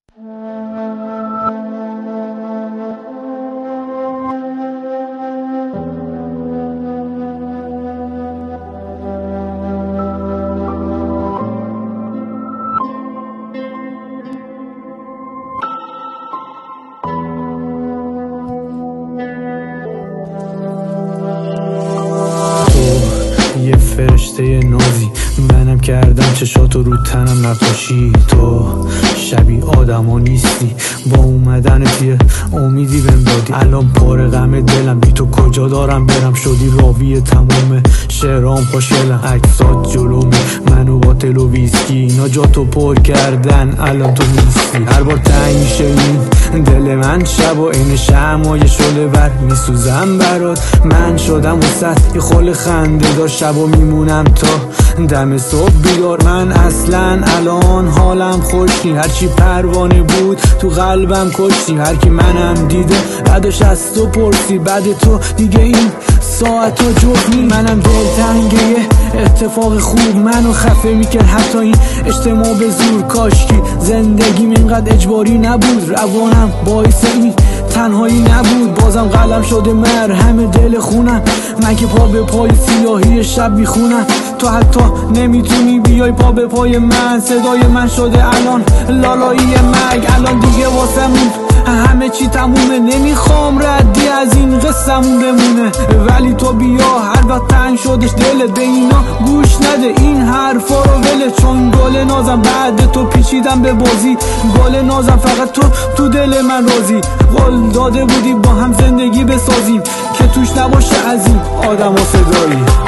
یه فرشته نازی منم کردم چشاتو رو تنم نقاشی. تو شبیه آدما نیستی، با اومدنت یه امیدی بهم دادی. الان پر غم دلم، بی تو کجا دارم برم. شدی راوی تمام شعرام، خوشگلم عکسات جلومه، منو با تل و ویسکی اینا جاتو پر کردن، الان تو نیستی. هر بار تنگ میشه این دل من شب و این شمعای شعله ور میسوزم برات. من شدم وسط یه خل خنده دار، شب و میمونم تا دم صبح بیدار. من اصلا الان حالم خوشی، هرچی پروانه بود تو قلبم کشتی. هر کی منم دیده بعدش از تو پرسی، بعد تو دیگه این ساعت ها جفت نی. منم دلتنگه یه اتفاق خوب منو خفه میکرد، حتی این اجتماع به زور. کاشکی زندگیم اینقدر اجباری نبود، روانم باعث این تنهایی نبود. بازم قلم شده مرهم دل خونم، من که پا به پای سیاهی شب میخونم. تو حتی نمیتونی بیای پا به پای من، صدای من شده الان لالایی مرگ. الان دیگه واسمون همه چی تمومه، نمیخوام ردی از این قصه‌مون بمونه. ولی تو بیا، هر وقت تنگ شدش دلت به اینا گوش نده، این حرفا رو ول. چون گل نازم بعد تو پیچیدم به بازی، گل نازم فقط تو دل من رازی. قول داده بودی با هم زندگی بسازیم که توش نباشه از این آدم و صدایی.